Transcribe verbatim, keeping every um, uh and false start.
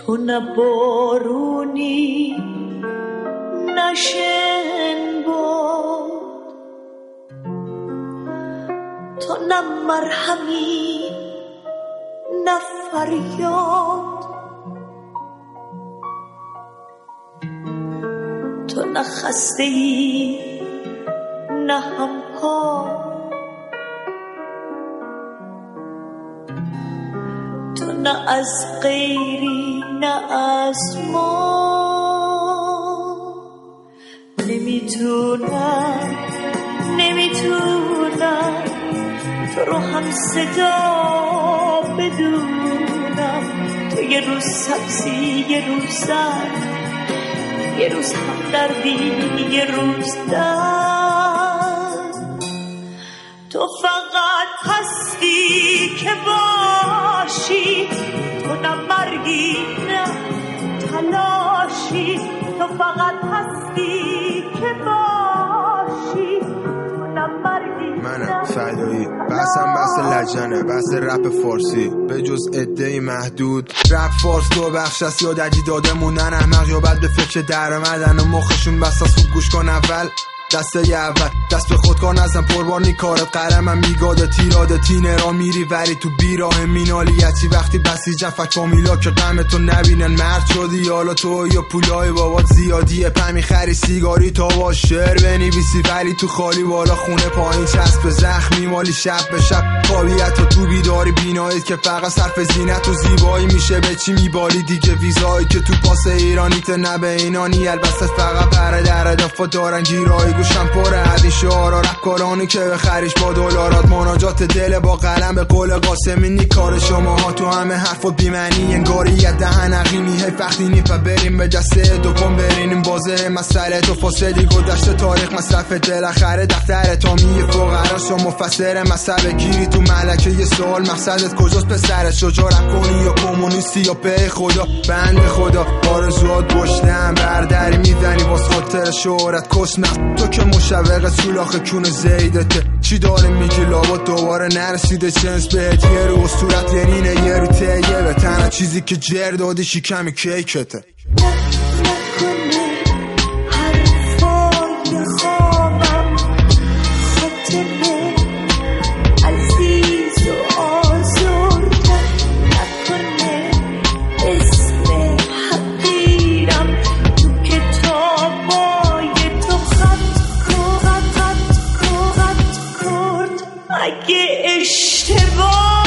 تو نه بارونی نه شنباد، تو نه مرهمی نه فریاد، تو نه خسته ای نه همپا، تو نه از غیری نه از ما. نمیتونم نمیتونم تو رو هم صدا بدونم، تو یه روز سبزی یه روز زرد، یه روز هم دردی یه روز درد. تو فقط هستی که باشی، تو نه مرگی نه تلاشی، تو فقط هستی که باشی، تو نه مرگی منم فدایی. بحثم بحث لجنه، بحث رپ فارسی به جز عده‌ای محدود. رپ فارس تو بخش است یا دجی داده موندن احمق، یا بعد به فکر در اومدن و مخشون بس از خوب گوش کن اول دسته اول. دست به خود کار نزن پربار نی کارت، قلمم میگاده تیراده تینه را میری ولی تو بیراه مینالیتی. وقتی بسیجن فک فامیلا که غم تو نبینن، مرد شدی حالا تو یا پولای بابات زیادیه، پمی خری سیگاری تا با شعر بنویسی ولی تو خالی بالا خونه پایین چسب زخم میمالی شب به شب. خوابیت و تو بیداری بینایید که فقط صرف زینت و زیبایی میشه به چی میبالی دیگه. ویزایی که تو پاس ایرانیت نه به اینانی، البته فقط پر در اضافه دارن گیرایی. گوشم پر عدی شعارا رپ کارانی که بخریش با دلارات، مناجات دل با قلم به قول قاسمینی. کار شما ها تو همه حرف و بیمعنی انگاریت دهن عقیمی هی فختی نیفه. بریم به جسته دوم برینیم بازه مسئله تو فاصلی گذشته تاریخ مصرف دل اخره دفتر تامی فقرا شما مفسر مسئله گیری تو ملکه. یه سوال مقصدت کجاست پسرت، شجاع رپ کنی یا کمونیستی یا به خدا بند خدا. آرزوات گشتن بردری میزنی واس خاطر شهرت کش نه. تو که مشوق سولاخ کون زیدته چی داره میگی لابا دوباره نرسیده چنس بهت. یه رو صورت یه نینه یه رو تیه به تنها چیزی که جر دادی شکمی کیکته. اگه اشتباه